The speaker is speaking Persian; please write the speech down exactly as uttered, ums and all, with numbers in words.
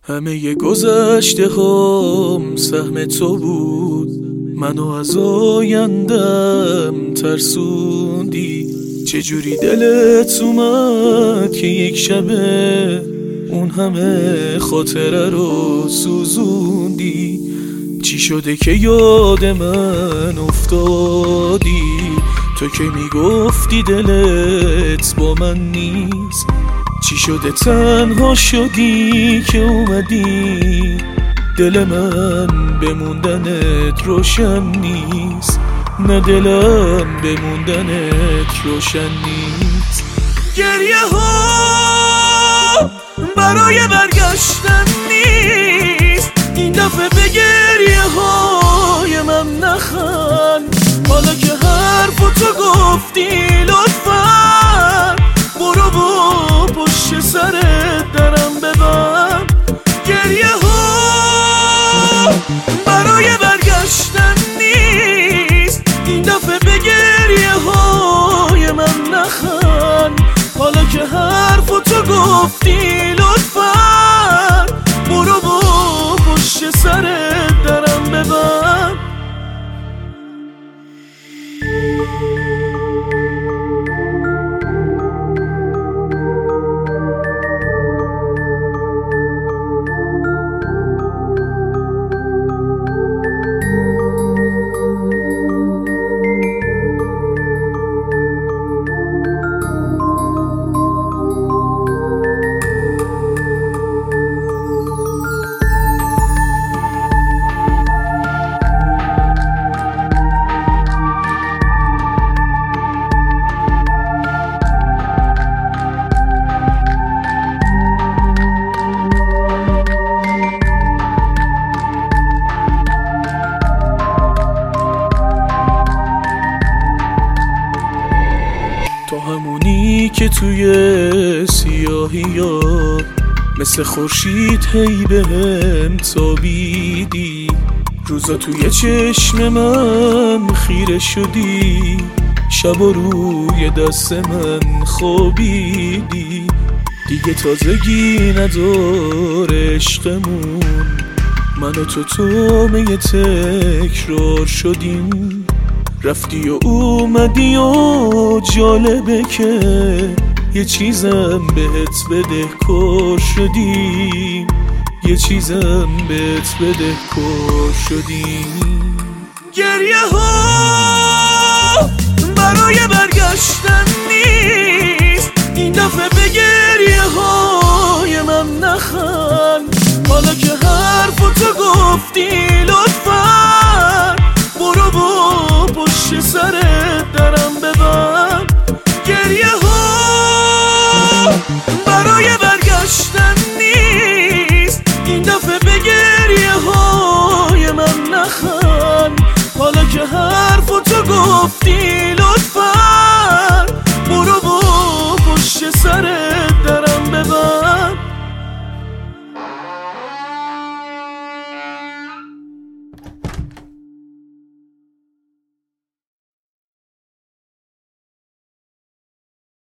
همه گذشته هم سهم تو بود، منو از آیندم ترسوندی. چجوری دلت اومد که یک شبه اون همه خاطره رو سوزوندی؟ چی شده که یاد من افتادی؟ تو که میگفتی دلت با من نیست. چی شده تنها شدی که اومدی؟ دل من بموندنت روشن نیست، نه دلم بموندنت روشن نیست. گریه ها برای برگشتن نیست، این دفعه به گریه های من نخند. حالا که حرفو تو گفتی لطفاً برو با پشت سرت درم ببند. گریه ها برای برگشتن نیست، این دفعه به گریه های من نخند. حالا که حرفو تو گفتی لطفاً برو با پشت سرت درم ببند. تو همونی که توی سیاهی ها مثل خورشید هی بهم تابیدی. روزا توی چشم من خیره شدی، شب و روی دست من خوابیدی. دیگه تازگی نداره عشقمون، من و تو تومه تکرار شدیم. رفتی و اومدی و جالبه که یه چیزم بهت بدهکار شدیم، یه چیزم بهت بدهکار شدیم. گریه ها برای برگشتن نیست، این دفعه به گریه های من نخند. حالا که حرفو تو گفتی لطفاً برو با پشت سرت درم ببند. گریه ها برای برگشتن نیست، این دفعه به گریه های من نخند. حالا که حرفو تو گفتی لطفاً